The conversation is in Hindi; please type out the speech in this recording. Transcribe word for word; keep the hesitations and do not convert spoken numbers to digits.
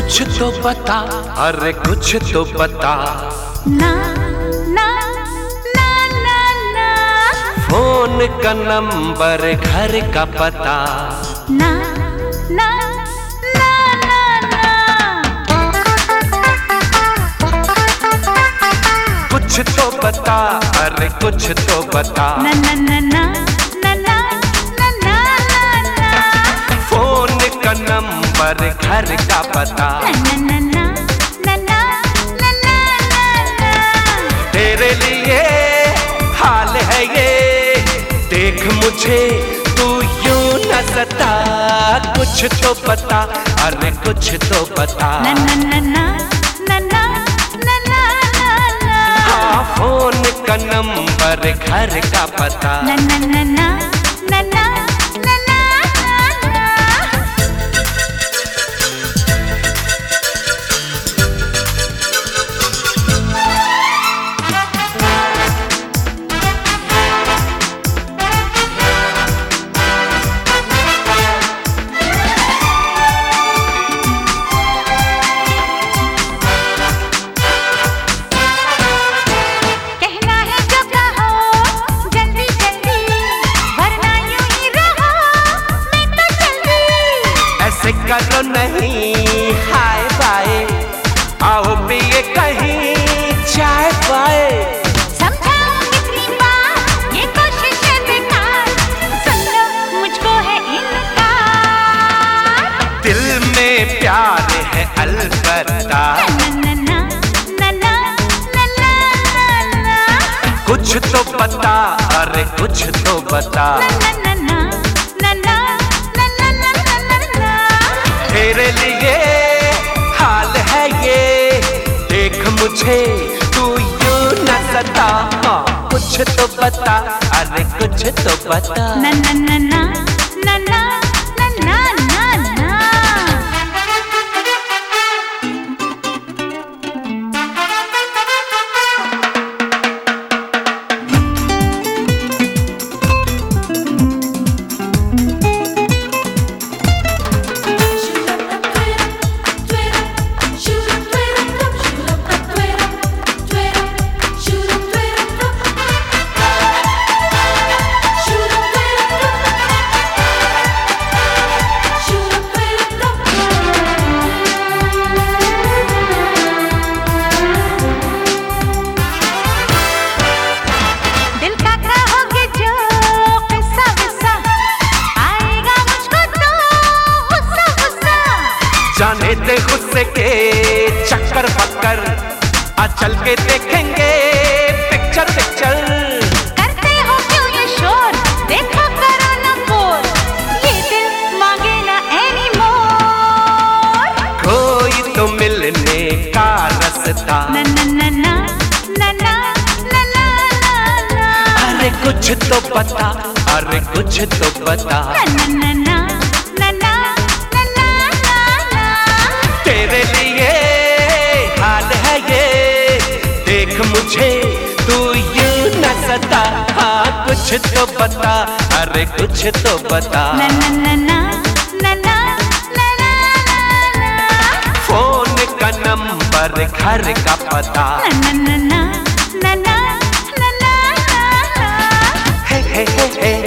कुछ तो बता, अरे कुछ तो बता। ना ना ना ना ना। फोन का नंबर, घर का पता। ना ना ना ना ना। कुछ तो बता, अरे कुछ तो बता। ना ना ना ना ना ना ना ना ना। फोन का नंबर, घर का पता। ना ना ना ना ना ना ना ना। तेरे लिए हाल है ये, देख मुझे तू यूं न सता। कुछ तो बता, अरे कुछ तो बता। ना ना ना ना ना ना ना ना ना। हाँ, फोन का नंबर, घर का पता। ना ना ना ना ना ना ना ना ना। करो नहीं हाय बाय, आओ पिए कहीं चाय पाए। समझाओ कितनी बार ये कोशिश है बेकार, सुन लो मुझको है इनकार। दिल में प्यार है अलबत्ता। ना ना ना ना ना ना ना। कुछ तो बता, अरे कुछ तो बता। ना ना ना ना ना ना ना ना ना ना। तेरे लिए हाल है ये, देख मुझे तू यूं न सता। हाँ, कुछ तो बता, अरे कुछ तो बता। ना ना ना ना ना ना ना ना ना ना। जाने दे गुस्से के चक्कर पक्कर, आ चल के देखेंगे पिक्चर पिक्चर। करते हो क्यों ये शोर, देखो करो ना बोर, ये दिल मांगे ना एनीमोर। कोई तो मिलने का रास्ता। ना ना ना ना ना ना ना ना ना। अरे कुछ तो बता, अरे कुछ तो बता। ना ना ना ना ना ना ना ना। तेरे लिए हाल है ये, देख मुझे तू यूं न सता। हाँ, कुछ तो बता, अरे कुछ तो बता। ना ना ना ना ना ना ना ना ना। फोन का नंबर, घर का पता। ना ना ना ना ना ना ना ना। हे हे हे हे